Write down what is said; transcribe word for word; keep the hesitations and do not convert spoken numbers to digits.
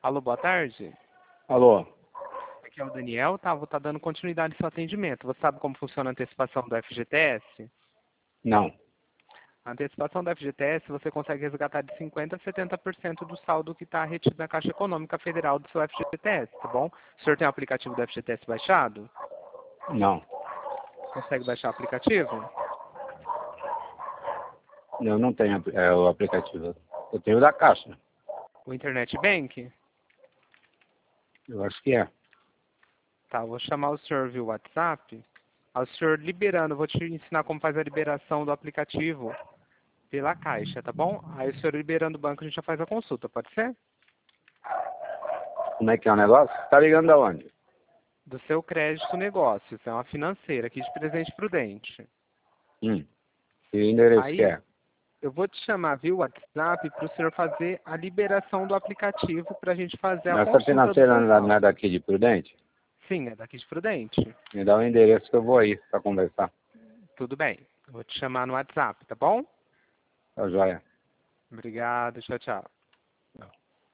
Alô, boa tarde. Alô? Aqui é o Daniel, tá? Vou estar dando continuidade ao seu atendimento. Você sabe como funciona a antecipação do F G T S? Não. A antecipação do F G T S você consegue resgatar de cinquenta por cento a setenta por cento do saldo que está retido na Caixa Econômica Federal do seu F G T S, tá bom? O senhor tem o aplicativo do F G T S baixado? Não. Consegue baixar o aplicativo? Eu não tenho é, o aplicativo. Eu tenho o da Caixa. O Internet Bank? Eu acho que é. Tá, vou chamar o senhor via WhatsApp. O senhor liberando, vou te ensinar como faz a liberação do aplicativo pela Caixa, tá bom? Aí o senhor liberando o banco, a gente já faz a consulta, pode ser? Como é que é o negócio? Tá ligando da onde? Do seu crédito negócios, é uma financeira aqui de Presidente Prudente. Hum. E o endereço que Aí, é? eu vou te chamar via WhatsApp para o senhor fazer a liberação do aplicativo para a gente fazer a Essa consulta do financeira seu não é saldo. daqui de Prudente? Sim, é daqui de Prudente. Me dá o endereço que eu vou aí pra conversar. Tudo bem. Eu vou te chamar no WhatsApp, tá bom? Tá joia. Obrigado, tchau, tchau.